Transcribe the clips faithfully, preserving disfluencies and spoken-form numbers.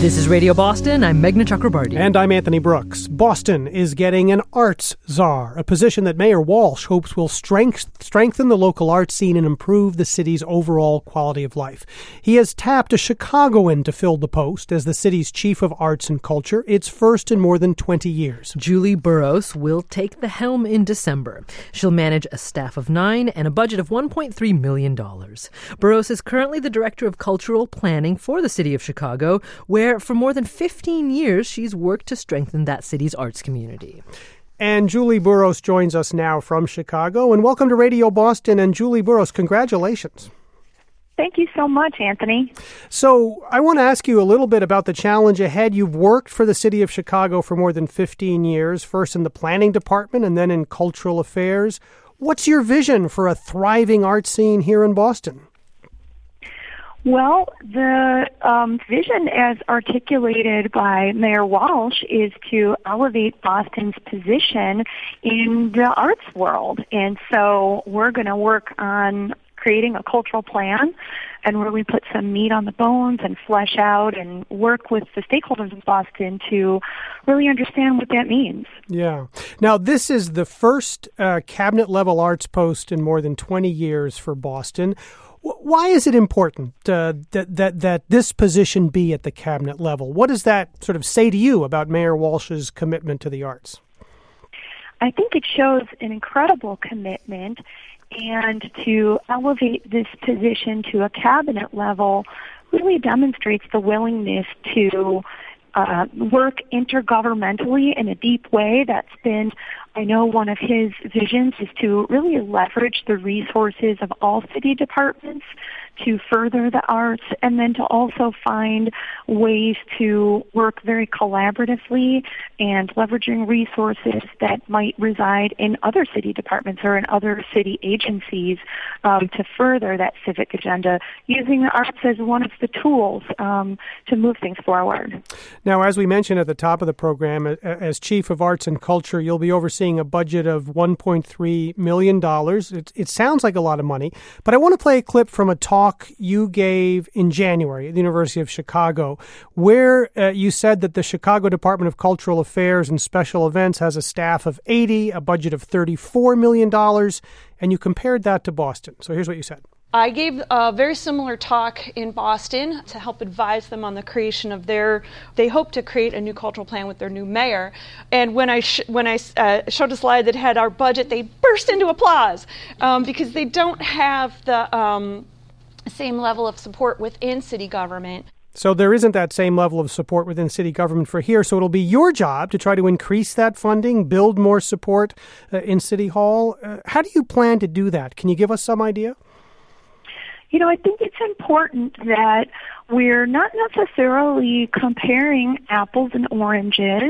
This is Radio Boston. I'm Meghna Chakrabarty. And I'm Anthony Brooks. Boston is getting an arts czar, a position that Mayor Walsh hopes will strength, strengthen the local arts scene and improve the city's overall quality of life. He has tapped a Chicagoan to fill the post as the city's chief of arts and culture. It's first in more than twenty years. Julie Burroughs will take the helm in December. She'll manage a staff of nine and a budget of one point three million dollars. Burroughs is currently the director of cultural planning for the city of Chicago, where for more than fifteen years, she's worked to strengthen that city's arts community. And Julie Burroughs joins us now from Chicago. And welcome to Radio Boston. And Julie Burroughs, congratulations. Thank you so much, Anthony. So I want to ask you a little bit about the challenge ahead. You've worked for the city of Chicago for more than fifteen years, first in the planning department and then in cultural affairs. What's your vision for a thriving art scene here in Boston? Well, the um, vision as articulated by Mayor Walsh is to elevate Boston's position in the arts world. And so we're going to work on creating a cultural plan and really put some meat on the bones and flesh out and work with the stakeholders of Boston to really understand what that means. Yeah. Now, this is the first uh, cabinet-level arts post in more than twenty years for Boston. Why is it important uh, that, that that this position be at the cabinet level? What does that sort of say to you about Mayor Walsh's commitment to the arts? I think it shows an incredible commitment, and to elevate this position to a cabinet level really demonstrates the willingness to uh, work intergovernmentally in a deep way. That's been, I know, one of his visions is to really leverage the resources of all city departments to further the arts, and then to also find ways to work very collaboratively and leveraging resources that might reside in other city departments or in other city agencies um, to further that civic agenda, using the arts as one of the tools um, to move things forward. Now, as we mentioned at the top of the program, as Chief of Arts and Culture, you'll be overseeing a budget of one point three million dollars. It, it sounds like a lot of money, but I want to play a clip from a talk you gave in January at the University of Chicago, where uh, you said that the Chicago Department of Cultural Affairs and Special Events has a staff of eighty, a budget of thirty-four million dollars, and you compared that to Boston. So here's what you said. I gave a very similar talk in Boston to help advise them on the creation of their, they hope to create a new cultural plan with their new mayor. And when I sh- when I uh, showed a slide that had our budget, they burst into applause um, because they don't have the um, same level of support within city government. So there isn't that same level of support within city government for here. So it'll be your job to try to increase that funding, build more support uh, in City Hall. Uh, how do you plan to do that? Can you give us some idea? You know, I think it's important that we're not necessarily comparing apples and oranges,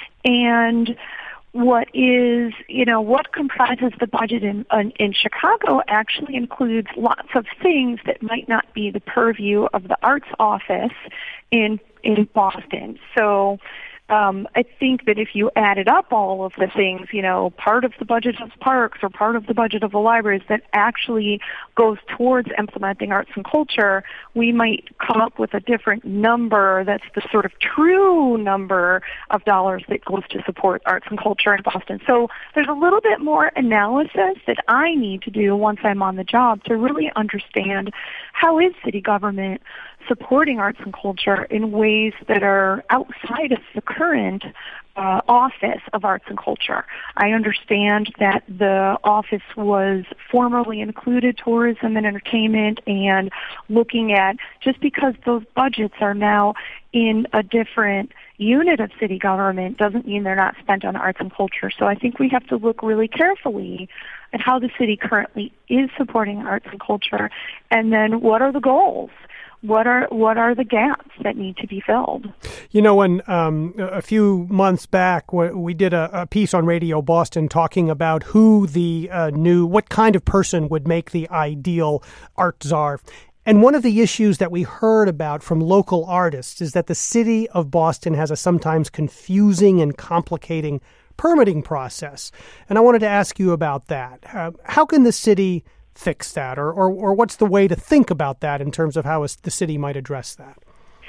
and what is, you know, what comprises the budget in, in in Chicago actually includes lots of things that might not be the purview of the arts office in in Boston. So Um, I think that if you added up all of the things, you know, part of the budget of parks or part of the budget of the libraries that actually goes towards implementing arts and culture, we might come up with a different number that's the sort of true number of dollars that goes to support arts and culture in Boston. So there's a little bit more analysis that I need to do once I'm on the job to really understand how is city government supporting arts and culture in ways that are outside of the current uh, office of arts and culture. I understand that the office was formerly included tourism and entertainment, and looking at, just because those budgets are now in a different unit of city government doesn't mean they're not spent on arts and culture. So I think we have to look really carefully at how the city currently is supporting arts and culture, and then what are the goals? What are what are the gaps that need to be filled? You know, when um, a few months back, we did a, a piece on Radio Boston talking about who the uh, new, what kind of person would make the ideal art czar. And one of the issues that we heard about from local artists is that the city of Boston has a sometimes confusing and complicating permitting process. And I wanted to ask you about that. Uh, how can the city fix that, or, or or what's the way to think about that in terms of how the city might address that?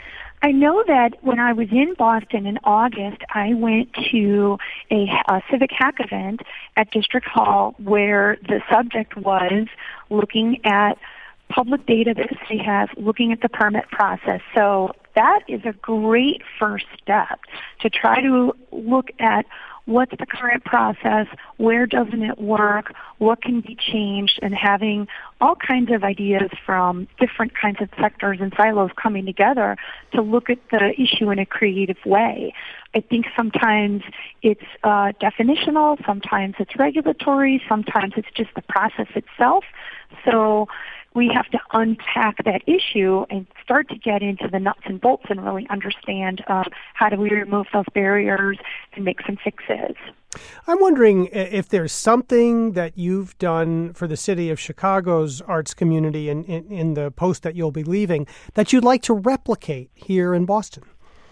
I know that when I was in Boston in August, I went to a, a civic hack event at District Hall where the subject was looking at public data that the city has, looking at the permit process. So that is a great first step to try to look at what's the current process, where doesn't it work, what can be changed, and having all kinds of ideas from different kinds of sectors and silos coming together to look at the issue in a creative way. I think sometimes it's uh, definitional, sometimes it's regulatory, sometimes it's just the process itself. So we have to unpack that issue and start to get into the nuts and bolts and really understand uh, how do we remove those barriers and make some fixes. I'm wondering if there's something that you've done for the city of Chicago's arts community in, in, in the post that you'll be leaving that you'd like to replicate here in Boston.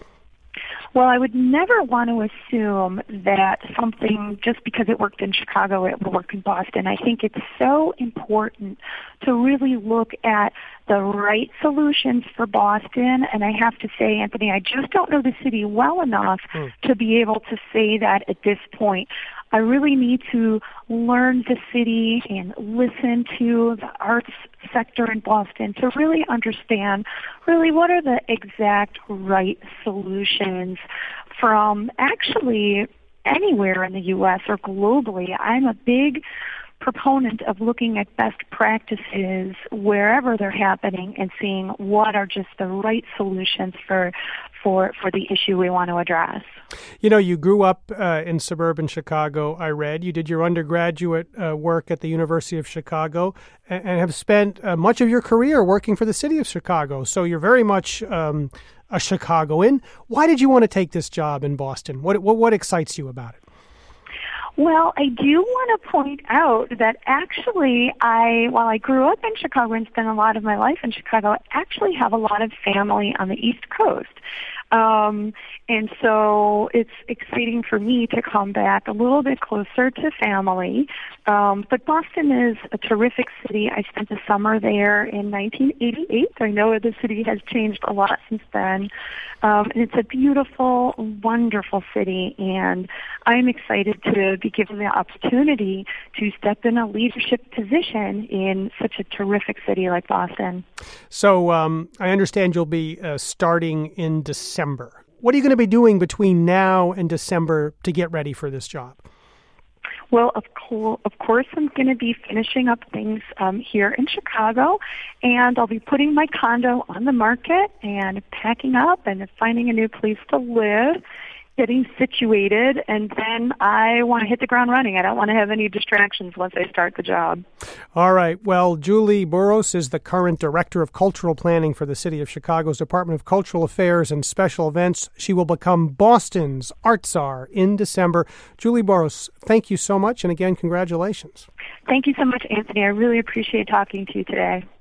Well, I would never want to assume that something, just because it worked in Chicago, it will work in Boston. I think it's so important to really look at the right solutions for Boston. And I have to say, Anthony, I just don't know the city well enough hmm. to be able to say that at this point. I really need to learn the city and listen to the arts sector in Boston to really understand really what are the exact right solutions from actually anywhere in the U S or globally. I'm a big proponent of looking at best practices wherever they're happening and seeing what are just the right solutions for for for the issue we want to address. You know, you grew up uh, in suburban Chicago, I read. You did your undergraduate uh, work at the University of Chicago and, and have spent uh, much of your career working for the city of Chicago. So you're very much um, a Chicagoan. Why did you want to take this job in Boston? What what, what excites you about it? Well, I do want to point out that actually I, while I grew up in Chicago and spent a lot of my life in Chicago, I actually have a lot of family on the East Coast. Um, and so it's exciting for me to come back a little bit closer to family. Um, but Boston is a terrific city. I spent the summer there in nineteen eighty-eight. I know the city has changed a lot since then. Um, and it's a beautiful, wonderful city. And I'm excited to be given the opportunity to step in a leadership position in such a terrific city like Boston. So um, I understand you'll be uh, starting in December. What are you going to be doing between now and December to get ready for this job? Well, of, co- of course, I'm going to be finishing up things um, here in Chicago, and I'll be putting my condo on the market and packing up and finding a new place to live, getting situated, and then I want to hit the ground running. I don't want to have any distractions once I start the job. All right. Well, Julie Burrows is the current Director of Cultural Planning for the City of Chicago's Department of Cultural Affairs and Special Events. She will become Boston's Art Czar in December. Julie Burrows, thank you so much, and again, congratulations. Thank you so much, Anthony. I really appreciate talking to you today.